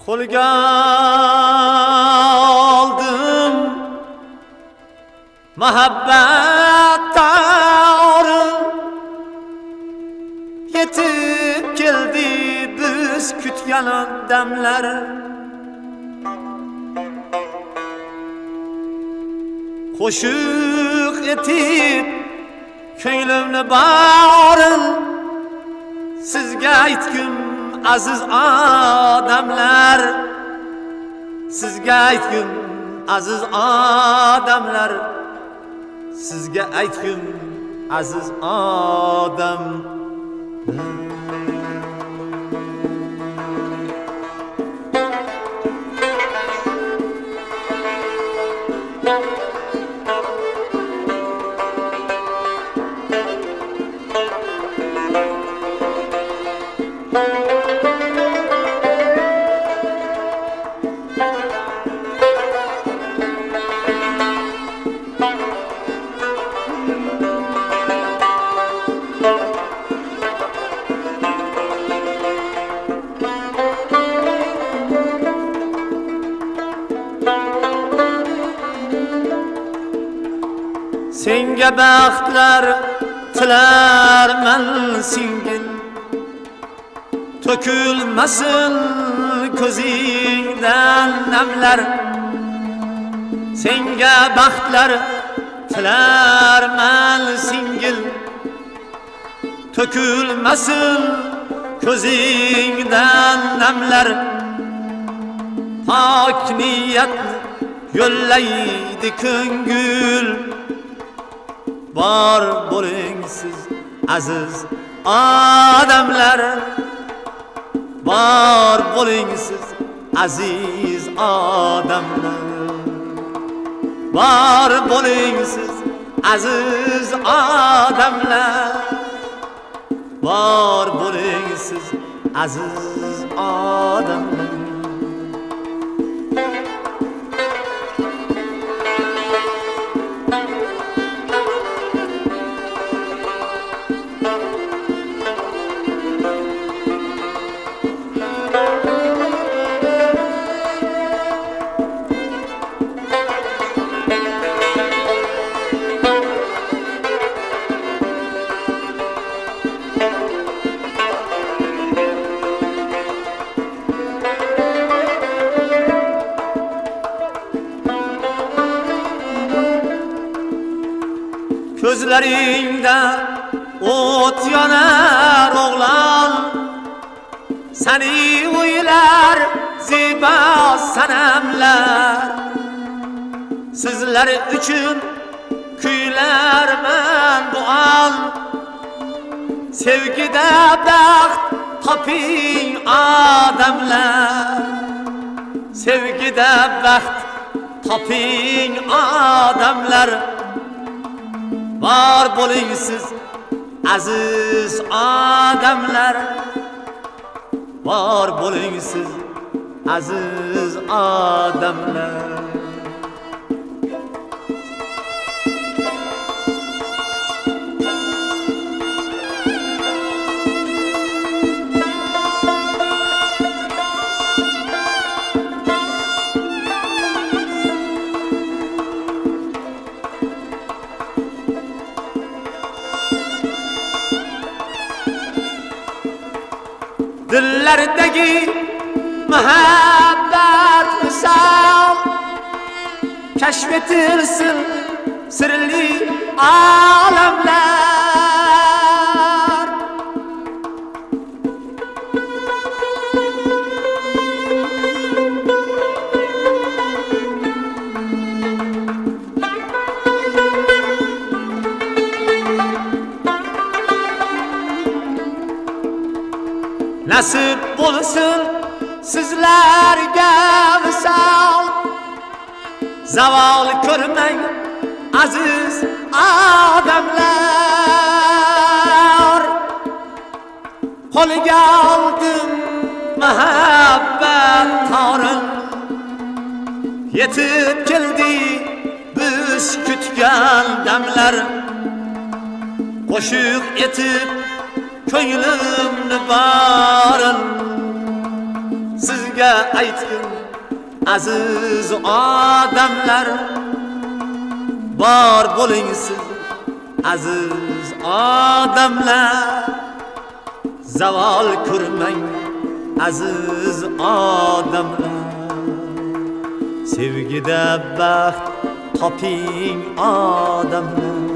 Qo'lga oldim muhabbat tog'in, yetib keldi biz kutgan damlar. Qo'shiq etib ko'nglimni borin sizga aytgim aziz odamlar, sizga aytgim aziz odamlar, sizga aytgim aziz odam. Senga baxtlar tilarman singil, to'kilmasin ko'zingdan namlar. Senga baxtlar tilarman singil, to'kilmasin ko'zingdan namlar. Pok niyat yo'llaydi ko'ngil, bor bo'ling siz aziz odamlar, bor bo'ling siz aziz odamlar, bor bo'ling siz aziz odamlar, bor bo'ling siz aziz odamlar. Gözleringde o't yanar oğlan, seni uylar ziba sanamlar. Sizler üçün kuylarman bu an, sevgide baxt toping adamlar, sevgide baxt toping adamlar. Bor bo'ling siz aziz odamlar, bor bo'ling siz aziz odamlar. Dillardagi muhabbat misal keşfetilsin sirli alemler. Nasip bulsun sizlerge misal, zaval görmeyin aziz adamlar. Qo'lga oldim muhabbat tog'in, yetib keldi biz kutgan damlar. Qo'shiq etib ko'nglimni barin sizga sizga aytgin aziz odamlar, bor bo'ling siz aziz odamlar, zavol ko'rmang aziz odamlar, sevgida baxt toping odamlar.